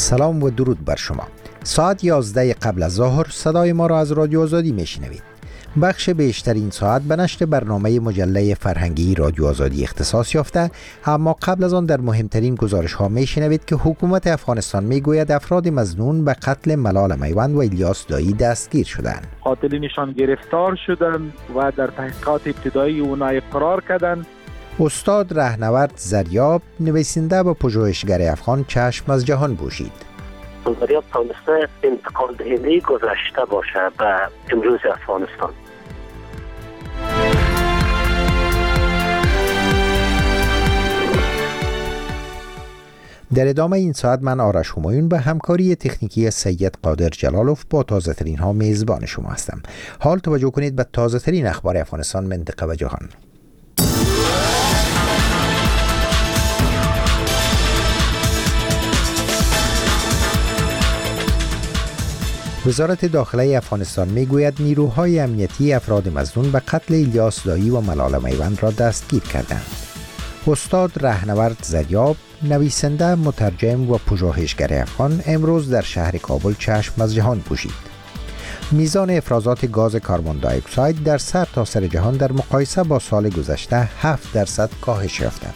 سلام و درود بر شما. ساعت 11 قبل از ظهر صدای ما را از رادیو آزادی میشنوید. بخش بیشتر این ساعت به نشر برنامه مجله فرهنگی رادیو آزادی اختصاص یافته، اما قبل از آن در مهمترین گزارش ها میشنوید که حکومت افغانستان میگوید افراد مظنون به قتل ملال میوند و الیاس دایی دستگیر شدند. قاتلینشان گرفتار شدند و در تحقیقات ابتدایی اونا اقرار کردند. استاد رهنورد زریاب، نویسنده و پژوهشگر افغان، چشم از جهان پوشید. زریاب تونسته انتقال دهنده گذشته باشه به امروز افغانستان. در ادامه این ساعت من آرش همایون به همکاری تکنیکی سید قادر جلالوف با تازه ترین ها میزبان شما هستم. حال توجه کنید به تازه ترین اخبار افغانستان، منطقه و جهان. وزارت داخله افغانستان میگوید نیروهای امنیتی افراد مظنون به قتل الیاس دایی و ملال میوند را دستگیر کردند. استاد رهنورد زریاب، نویسنده، مترجم و پژوهشگر افغان، امروز در شهر کابل چشم از جهان پوشید. میزان افرازات گاز کربن دی اکساید در سرتاسر جهان در مقایسه با سال گذشته 7% کاهش یافته.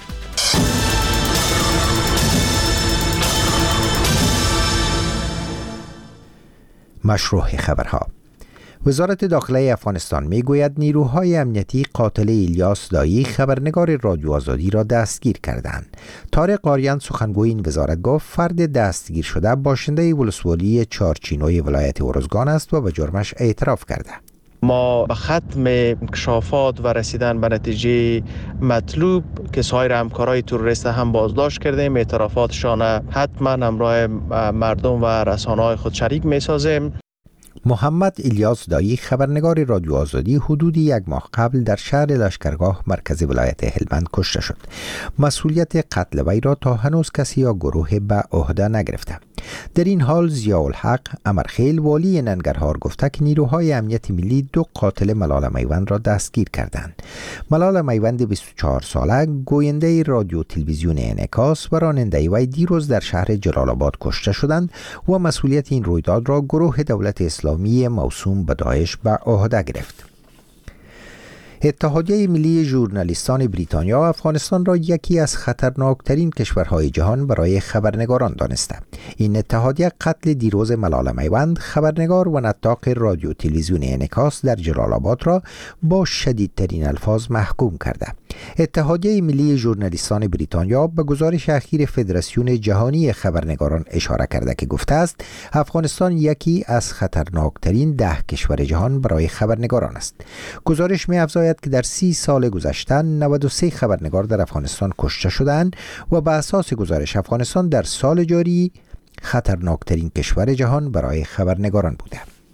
مشروع خبرها. وزارت داخله افغانستان میگوید نیروهای امنیتی قاتل الیاس دایی خبرنگار رادیو آزادی را دستگیر کردند. طارق آریان سخنگوی این وزارت گفت فرد دستگیر شده باشنده ولسوالی چارچینوی ولایت ارزگان است و به جرمش اعتراف کرده. ما به ختم انکشافات و رسیدن به نتیجه مطلوب که سایر همکارای تروریست هم بازداشت کردیم، اعترافاتشان حتما همراه مردم و رسانه‌های خود شریک می‌سازیم. محمد الیاس دایی خبرنگار رادیو آزادی حدود یک ماه قبل در شهر لشکرگاه مرکزی ولایت هلمند کشته شد. مسئولیت قتل وی را تا هنوز کسی یا گروه به عهده نگرفته. در این حال ضیاءالحق امرخیل والی ننگرهار گفته که نیروهای امنیت ملی 2 قاتل ملال میوند را دستگیر کردند. ملال میوند 24 ساله گوینده رادیو تلویزیون انعکاس و راننده وی دیروز در شهر جلال آباد کشته شدند و مسئولیت این رویداد را گروه دولت اسلامی موسوم به داعش به عهده گرفت. اتحادیه ملی ژورنالیستان بریتانیا افغانستان را یکی از خطرناکترین کشورهای جهان برای خبرنگاران دانسته. این اتحادیه قتل دیروز ملال میوند، خبرنگار و نطاق رادیو تلویزیون انعکاس در جلال آباد را با شدیدترین الفاظ محکوم کرده. اتحادیه ملی ژورنالیستان بریتانیا به گزارش اخیر فدراسیون جهانی خبرنگاران اشاره کرده که گفته است افغانستان یکی از خطرناکترین 10 کشور جهان برای خبرنگاران است. گزارش می‌افزاید که در 30 سال گذشته 93 خبرنگار در افغانستان کشته شدند و به اساس گزارش افغانستان در سال جاری خطرناکترین کشور جهان برای خبرنگاران بوده.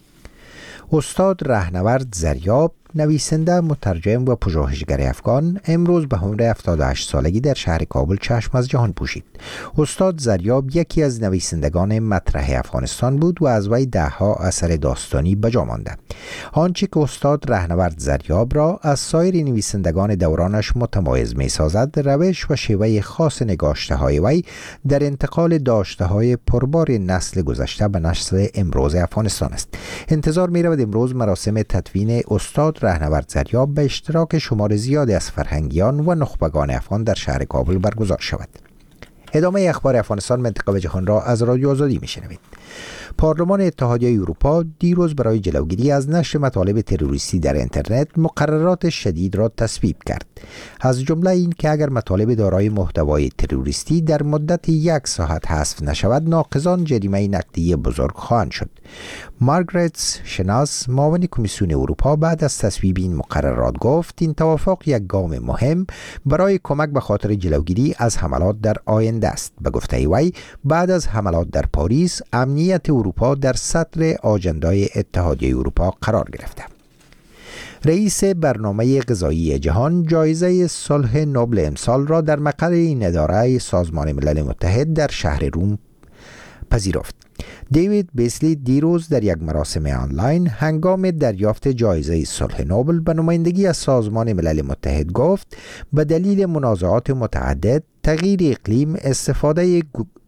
استاد رهنورد زریاب، نویسنده، مترجم و پژوهشگر افغان، امروز به عمر 78 سالگی در شهر کابل چشم از جهان پوشید. استاد زریاب یکی از نویسندگان مطرح افغانستان بود و از وی 10 اثر داستانی به جا مانده. آنچه که استاد رهنورد زریاب را از سایر نویسندگان دورانش متمایز می‌سازد، روش و شیوه خاص نگاشته‌های وی در انتقال داشته‌های پربار نسل گذشته به نسل امروز افغانستان است. انتظار می‌رود امروز مراسم تدفین استاد رهنورد زریاب به اشتراک شمار زیادی از فرهنگیان و نخبگان افغان در شهر کابل برگزار شود. ادامه اخبار افغانستان، منطقه و جهان را از رادیو آزادی میشنوید. پارلمان اتحادیه اروپا دیروز برای جلوگیری از نشر مطالب تروریستی در اینترنت مقررات شدید را تصویب کرد. از جمله این که اگر مطالب دارای محتوای تروریستی در مدت 1 ساعت حذف نشود، ناقضان جریمه نقدی بزرگ خواهند شد. مارگرت شناس، معاون کمیسیون اروپا، بعد از تصویب این مقررات گفت این توافق یک گام مهم برای کمک به خاطر جلوگیری از حملات در آینده است. به گفته وی بعد از حملات در پاریس، امنیت اروپا در صدر آجندای اتحادیه اروپا قرار گرفته. رئیس برنامه غذایی جهان جایزه صلح نوبل امسال را در مقر این اداره سازمان ملل متحد در شهر روم پذیرفت. دیوید بیسلی دیروز در یک مراسم آنلاین هنگام دریافت جایزه صلح نوبل به نمایندگی از سازمان ملل متحد گفت به دلیل منازعات متعدد، تغییر اقلیم، استفاده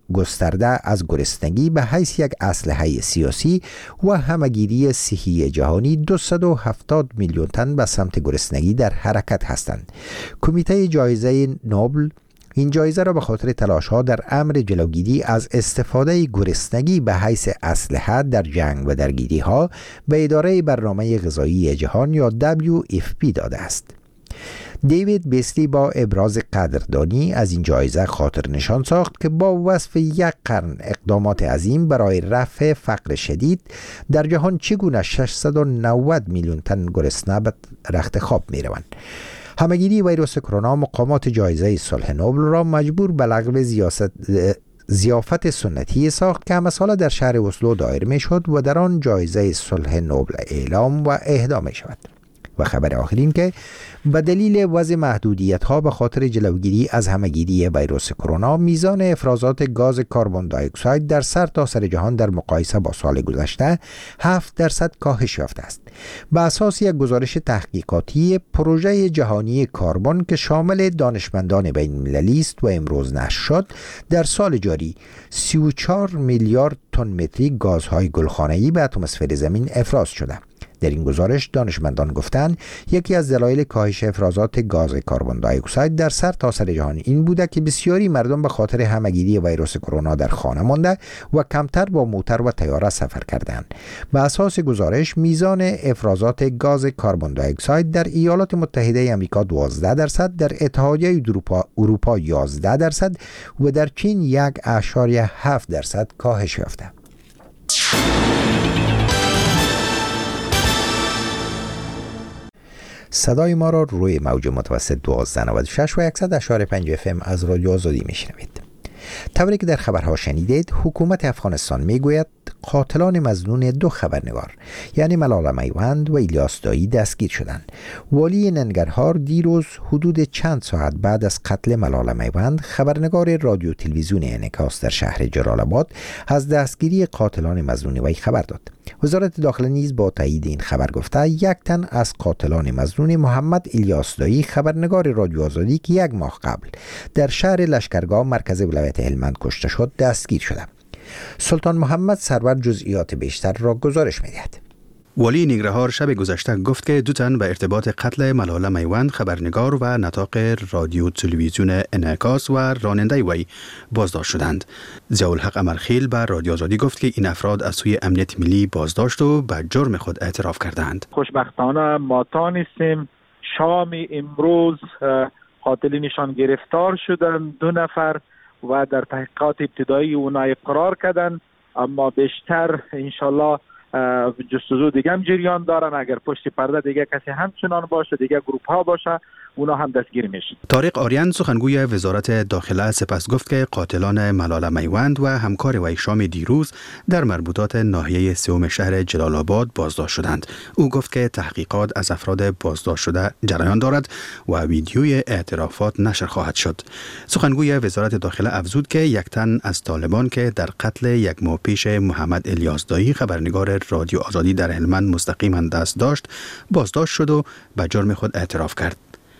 گسترده از گرسنگی به حیث یک اسلحه سیاسی و همگیری صحی جهانی 270 میلیون تن به سمت گرسنگی در حرکت هستند. کمیته جایزه نوبل این جایزه را به خاطر تلاش‌ها در امر جلوگیری از استفاده گرسنگی به حیث اسلحه در جنگ و درگیری‌ها به اداره برنامه غذایی جهان یا WFP داده است. دیوید بیسلی با ابراز قدردانی از این جایزه خاطر نشان ساخت که با وصف یک قرن اقدامات عظیم برای رفع فقر شدید در جهان چگونه 690 میلیون تن گرسنه به رخت خواب می روند. همگیری ویروس کرونا مقامات جایزه صلح نوبل را مجبور به لغو ضیافت سنتی ساخت که همه ساله در شهر اسلو دایر می شد و در آن جایزه صلح نوبل اعلام و اهدا می شود. و خبر آخرین که به دلیل وضع محدودیت ها به خاطر جلوگیری از همگیری ویروس کرونا میزان افرازات گاز کربن دی اکساید در سرتاسر جهان در مقایسه با سال گذشته 7% کاهش یافته است. به اساس یک گزارش تحقیقاتی پروژه جهانی کربن که شامل دانشمندان بین المللی است و امروز نشر شد، در سال جاری 34 میلیارد تن متری گازهای گلخانه‌ای به اتمسفر زمین افراز شده. در این گزارش دانشمندان گفتند یکی از دلایل کاهش افرازات گاز کربن دی اکساید در سرتاسر جهان این بوده که بسیاری مردم به خاطر همگیری ویروس کرونا در خانه مانده و کمتر با موتر و طیاره سفر کردند. به اساس گزارش میزان افرازات گاز کربن دی اکساید در ایالات متحده آمریکا 12%، در اتحادیه اروپا 11% و در چین 1.7% کاهش یافته. صدای ما را روی موج متوسط 1296 و 100.5 FM از رادیو آزادی میشنوید. طوری که در خبرها شنیدید، حکومت افغانستان میگوید قاتلان مظنون 2 خبرنگار یعنی ملاله میوند و الیاس دایی دستگیر شدند. والی ننگرهار دیروز حدود چند ساعت بعد از قتل ملاله میوند، خبرنگار رادیو تلویزیون انعکاس در شهر جلال آباد از دستگیری قاتلان مظنون وی خبر داد. وزارت داخله نیز با تایید این خبر گفته یک تن از قاتلان مظنون محمد الیاس دایی خبرنگار رادیو آزادی که 1 ماه قبل در شهر لشکرگاه مرکز ولایت هلمند کشته شد دستگیر شده. سلطان محمد سرور جزئیات بیشتر را گزارش می‌دهد. والی ننگرهار شب گذشته گفت که 2 تن به ارتباط قتل ملاله میوند خبرنگار و نطاق رادیو تلویزیون انعکاس و راننده وی بازداشت شدند. ضیاءالحق امرخیل به رادیو آزادی گفت که این افراد از سوی امنیت ملی بازداشت و به جرم خود اعتراف کردند. خوشبختانه ما تانستیم شام امروز قاتلینشان گرفتار شدند 2 نفر و در تحقیقات ابتدایی اونا اقرار کردند، اما بیشتر انشالله جستجو دیگه هم جریان دارن. اگر پشت پرده دیگه کسی همچنان باشه، دیگه گروپ ها باشه، اونا هم دستگیر میشن. طارق آریان سخنگوی وزارت داخله سپس گفت که قاتلان ملاله میوند و همکار وی شام دیروز در مربوطات ناحیه 3 شهر جلال آباد بازداشت شدند. او گفت که تحقیقات از افراد بازداشت شده جریان دارد و ویدیوی اعترافات نشر خواهد شد. سخنگوی وزارت داخله افزود که 1 تن از طالبان که در قتل 1 ماه پیش محمد الیاس دایی خبرنگار رادیو آزادی در هلمند مستقیما دست داشت بازداشت شد و به جرم خود اعتراف کرد.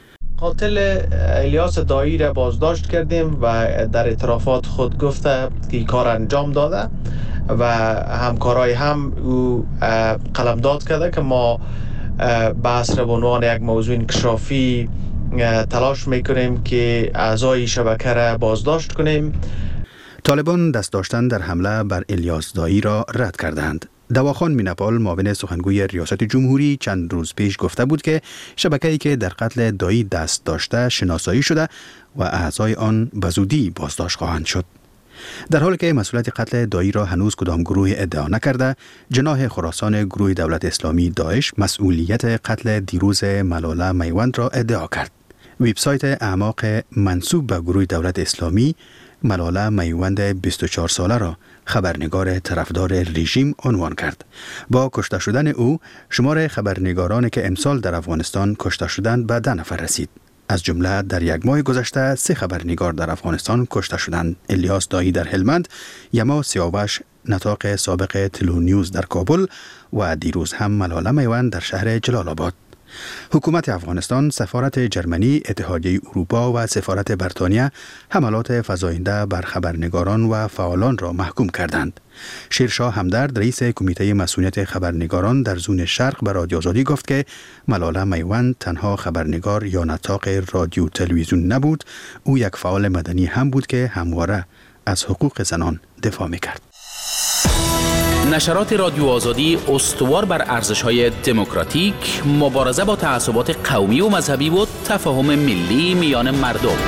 قاتل الیاس دایی را بازداشت کردیم و در اعترافات خود گفته که کار انجام داده و همکارای هم او قلمداد کرده که ما بحث را به عنوان یک موضوع انکشافی تلاش میکنیم که اعضای شبکه را بازداشت کنیم. طالبان دست داشتن در حمله بر الیاس دایی را رد کردند. دواخان مینپال معاون سخنگوی ریاست جمهوری چند روز پیش گفته بود که شبکه‌ای که در قتل دایی دست داشته شناسایی شده و اعضای آن به زودی بازداشت خواهند شد. در حالی که مسئولیت قتل دایی را هنوز کدام گروه ادعا نکرده، جناح خراسان گروه دولت اسلامی داعش مسئولیت قتل دیروز ملاله میوند را ادعا کرد. وبسایت اعماق منسوب به گروه دولت اسلامی ملاله میوند 24 ساله را خبرنگار طرفدار رژیم عنوان کرد. با کشته شدن او شمار خبرنگارانی که امسال در افغانستان کشته شدند به 10 نفر رسید. از جمله در 1 ماه گذشته 3 خبرنگار در افغانستان کشته شدند: الیاس دایی در هلمند، یما سیاوش نطاق سابق تلو نیوز در کابل و دیروز هم ملاله میوند در شهر جلال آباد. حکومت افغانستان، سفارت جرمنی، اتحادیه اروپا و سفارت بریتانیا حملات فزاینده بر خبرنگاران و فعالان را محکوم کردند. شیرشاه همدرد، رئیس کمیته مسئولیت خبرنگاران در زون شرق به رادیو آزادی گفت که ملاله میوند تنها خبرنگار یا نطاق رادیو تلویزیون نبود، او یک فعال مدنی هم بود که همواره از حقوق زنان دفاع می‌کرد. نشرات رادیو آزادی استوار بر ارزش‌های دموکراتیک، مبارزه با تعصبات قومی و مذهبی و تفاهم ملی میان مردم.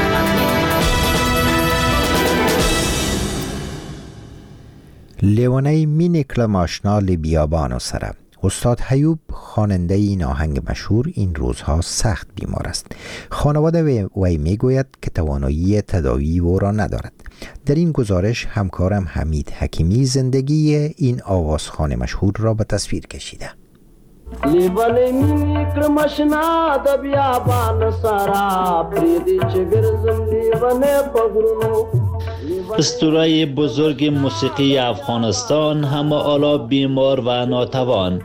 لیوانه مینیکل ماشنا بیابان و سره. استاد ایوب خواننده این آهنگ مشهور این روزها سخت بیمار است. خانواده وی میگوید که توانایی تداوی او را ندارد. در این گزارش همکارم حمید حکیمی زندگی این آوازخوان مشهور را به تصویر کشیده. لیوانه مینیکل ماشنا د بیابان سره پریدی چې ګرځم لیوانه پغرونو. اسطوره بزرگ موسیقی افغانستان، همه حالا بیمار و ناتوان.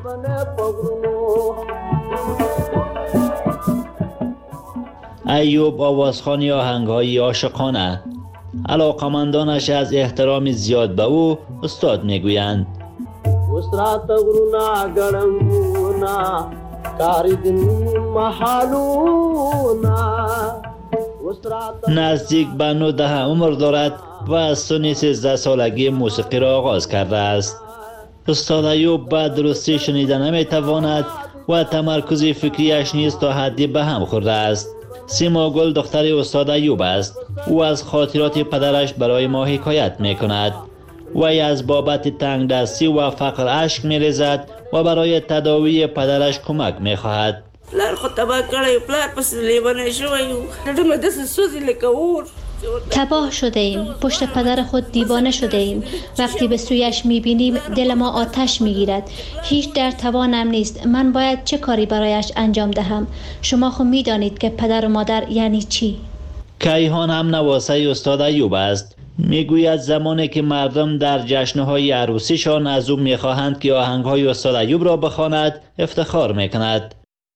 ایوب آوازخوانی آهنگ‌های عاشقانه. علاقمندانش از احترام زیاد به او استاد میگویند. وسرات غرونا ګړمونا کاریدن محالونا. نزدیک به 19 عمر دارد و از سن 13 سالگی موسیقی را آغاز کرده است. استاد ایوب به درستی شنیدن نمیتواند و تمرکز فکریش نیز تا حدی به هم خورده است. سیما گل دختر استاد ایوب است. او از خاطرات پدرش برای ما حکایت میکند. وی از بابت تنگ دستی و فقر اشک میریزد و برای تداوی پدرش کمک میخواهد. پلار خو تباه کړی، پلار پس لیوانه شوی و ډډمه داسې سوزي لکه اور. تباه شده ایم، پشت پدر خود دیوانه شده ایم. وقتی به سویش میبینیم دل ما آتش میگیرد. هیچ در توانم نیست. من باید چه کاری برایش انجام دهم؟ شما خود میدانید که پدر و مادر یعنی چی. کیهان هم نواسه استاد ایوب است. میگوید زمانی که مردم در جشنهای عروسیشان از او میخواهند که آهنگهای استاد ایوب را بخواند، افتخار میکند.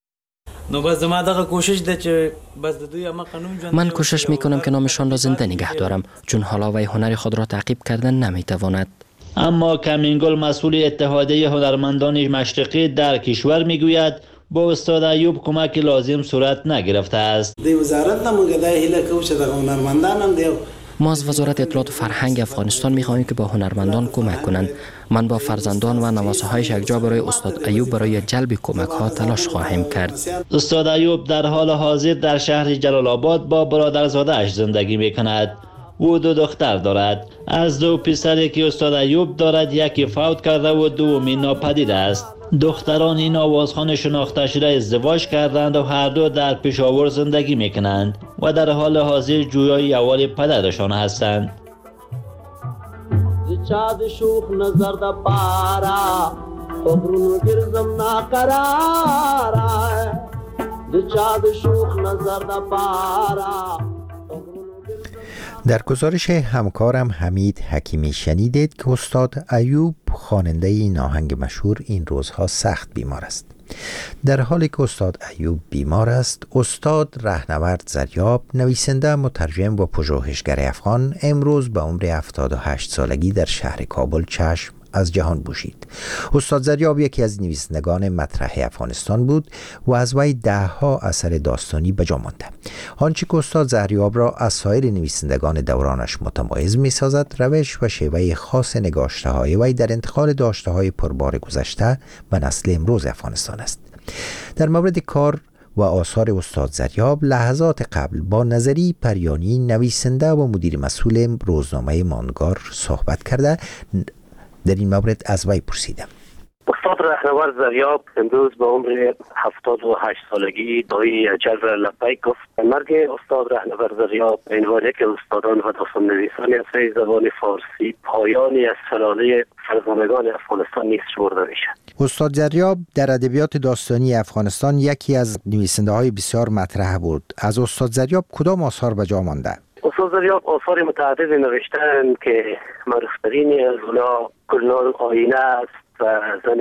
من کوشش میکنم که نامشان را زنده نگه دارم، چون حالا وی هنر خود را تعقیب کردن نمیتواند. اما کمینگل مسئول اتحادیه هنرمندان مشرقی در کشور میگوید با استاد ایوب کمک لازم صورت نگرفته است. ما از وزارت اطلاعات و فرهنگ افغانستان می‌خواهیم که با هنرمندان کمک کنند. من با فرزندان و نواسه‌هایش یکجا برای استاد ایوب برای جلب کمک‌ها تلاش خواهیم کرد. استاد ایوب در حال حاضر در شهر جلال آباد با برادرزاده‌اش زندگی می‌کند. او 2 دختر دارد. از 2 پسری که استاد ایوب دارد، یکی فوت کرده و دومی ناپدید است. دختران این آوازخوان شناخته شده ازدواج کردند و هر دو در پشاور زندگی میکنند و در حال حاضر جویای اول پدرشان هستند. چاد شوخ نظر د پارا خبرونو ګرځم ناقرارا د چاد شوخ نظر د پارا. در گزارش همکارم حمید حکیمی شنیدید که استاد ایوب خواننده این آهنگ مشهور این روزها سخت بیمار است. در حالی که استاد ایوب بیمار است، استاد رهنورد زریاب، نویسنده، مترجم و پژوهشگر افغان، امروز به عمر 78 سالگی در شهر کابل چشم از جهان پوشید. استاد زریاب یکی از نویسندگان مطرح افغانستان بود و از وی 10 اثر داستانی به جا مانده. آنچه که استاد زریاب را از سایر نویسندگان دورانش متمایز می سازد، روش و شیوه خاص نگاشته های وی در انتقال داشته های پربار گذشته و نسل امروز افغانستان است. در مورد کار و آثار استاد زریاب لحظات قبل با نظری پریانی، نویسنده و مدیر مسئول روزنامه ماندگار صحبت کرده. در این مورد از وی پرسیدم. استاد رهنورد زریاب امروز به عمر 78 سالگی دایی اجل را لبیک گفت. مرگ استاد رهنورد زریاب به عنوان یک استادان و داستان نویسان اثر زبان فارسی پایانی از سلاله فرزانگان افغانستان نیز شمرده میشد. استاد زریاب در ادبیات داستانی افغانستان یکی از نویسنده‌های بسیار مطرح بود. از استاد زریاب کدام آثار به جا مانده؟ استاد زریاب آثار متعددی نوشتند که معروفترین از اونها گلنار آینه است و زن